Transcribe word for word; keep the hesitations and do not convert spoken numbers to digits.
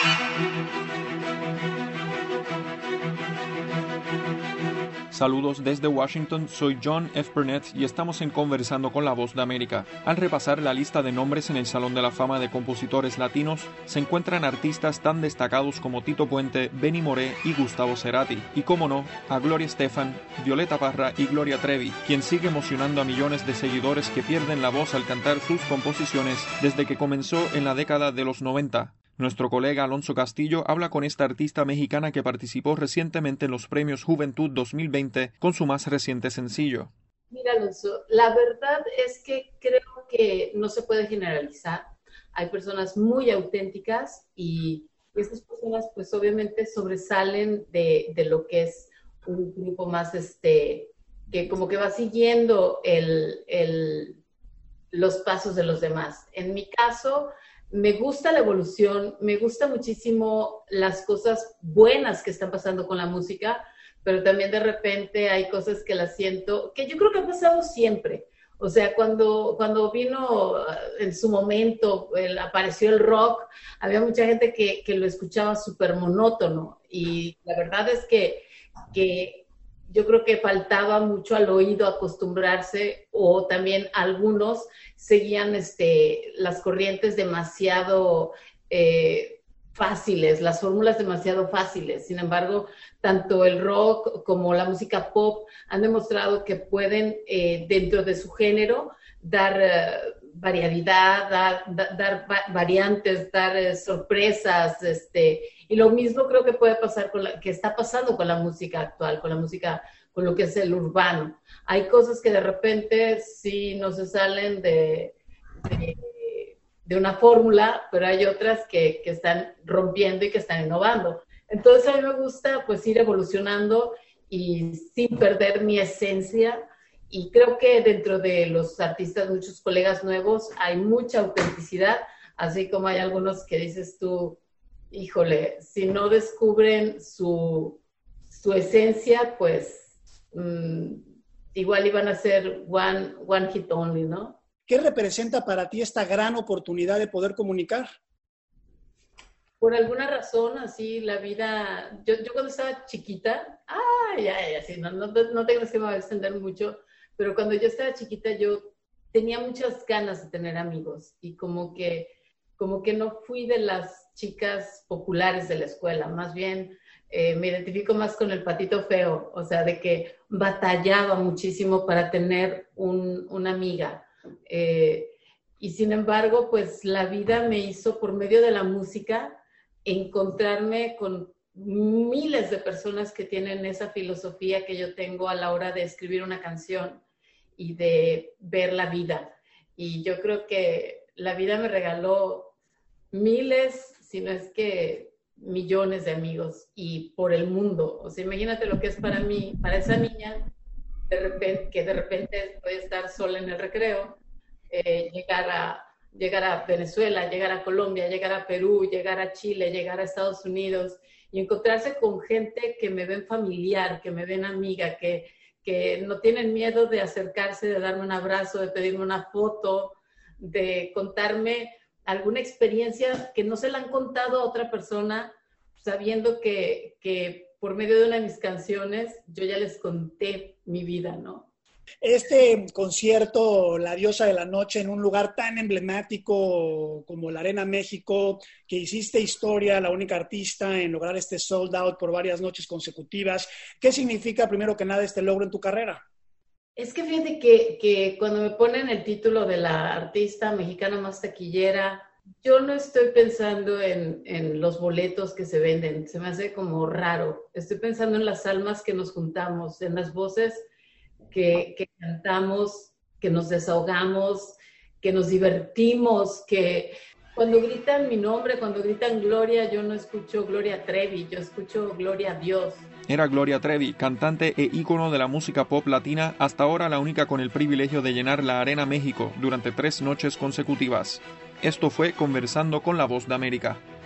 Saludos desde Washington, soy John F. Burnett y estamos en Conversando con la Voz de América. Al repasar la lista de nombres en el Salón de la Fama de Compositores Latinos, se encuentran artistas tan destacados como Tito Puente, Benny Moré y Gustavo Cerati. Y cómo no, a Gloria Estefan, Violeta Parra y Gloria Trevi, quien sigue emocionando a millones de seguidores que pierden la voz al cantar sus composiciones desde que comenzó en la década de los noventa. Nuestro colega Alonso Castillo habla con esta artista mexicana que participó recientemente en los Premios Juventud dos mil veinte con su más reciente sencillo. Mira, Alonso, la verdad es que creo que no se puede generalizar. Hay personas muy auténticas y estas personas pues obviamente sobresalen de, de lo que es un grupo más, este, que como que va siguiendo el, el, los pasos de los demás. En mi caso, me gusta la evolución, me gusta muchísimo las cosas buenas que están pasando con la música, pero también de repente hay cosas que las siento, que yo creo que ha pasado siempre. O sea, cuando, cuando vino en su momento, el, apareció el rock, había mucha gente que, que lo escuchaba súper monótono. Y la verdad es que, que yo creo que faltaba mucho al oído acostumbrarse, o también algunos seguían este, las corrientes demasiado eh, fáciles, las fórmulas demasiado fáciles. Sin embargo, tanto el rock como la música pop han demostrado que pueden, eh, dentro de su género, dar uh, variedad, dar, da, dar va variantes, dar uh, sorpresas, este, y lo mismo creo que puede pasar con la, que está pasando con la música actual, con la música, con lo que es el urbano. Hay cosas que de repente sí no se salen de, de, de una fórmula, pero hay otras que, que están rompiendo y que están innovando. Entonces a mí me gusta pues ir evolucionando y sin perder mi esencia. Y creo que dentro de los artistas, muchos colegas nuevos, hay mucha autenticidad, así como hay algunos que dices tú, híjole, si no descubren su, su esencia, pues mmm, igual iban a ser one, one hit only, ¿no? ¿Qué representa para ti esta gran oportunidad de poder comunicar? Por alguna razón, así, la vida... Yo, yo cuando estaba chiquita, ay, ay, así, no, no, no tengo que me va a extender mucho, pero cuando yo estaba chiquita yo tenía muchas ganas de tener amigos y como que, como que no fui de las chicas populares de la escuela, más bien eh, me identifico más con el patito feo, o sea, de que batallaba muchísimo para tener un, una amiga. Eh, y sin embargo, pues la vida me hizo, por medio de la música, encontrarme con miles de personas que tienen esa filosofía que yo tengo a la hora de escribir una canción y de ver la vida. Y yo creo que la vida me regaló miles, si no es que millones de amigos, y por el mundo. O sea, imagínate lo que es para mí, para esa niña, de repente, que de repente puede estar sola en el recreo, eh, llegar a llegar a Venezuela, llegar a Colombia, llegar a Perú, llegar a Chile, llegar a Estados Unidos y encontrarse con gente que me ven familiar, que me ven amiga, que, que no tienen miedo de acercarse, de darme un abrazo, de pedirme una foto, de contarme alguna experiencia que no se la han contado a otra persona, sabiendo que, que por medio de una de mis canciones yo ya les conté mi vida, ¿no? Este concierto, La Diosa de la Noche, en un lugar tan emblemático como la Arena México, que hiciste historia, la única artista en lograr este sold out por varias noches consecutivas, ¿qué significa primero que nada este logro en tu carrera? Es que fíjate que, que cuando me ponen el título de la artista mexicana más taquillera, yo no estoy pensando en, en los boletos que se venden, se me hace como raro. Estoy pensando en las almas que nos juntamos, en las voces Que, que cantamos, que nos desahogamos, que nos divertimos, que cuando gritan mi nombre, cuando gritan Gloria, yo no escucho Gloria Trevi, yo escucho Gloria a Dios. Era Gloria Trevi, cantante e ícono de la música pop latina, hasta ahora la única con el privilegio de llenar la Arena México durante tres noches consecutivas. Esto fue Conversando con la Voz de América.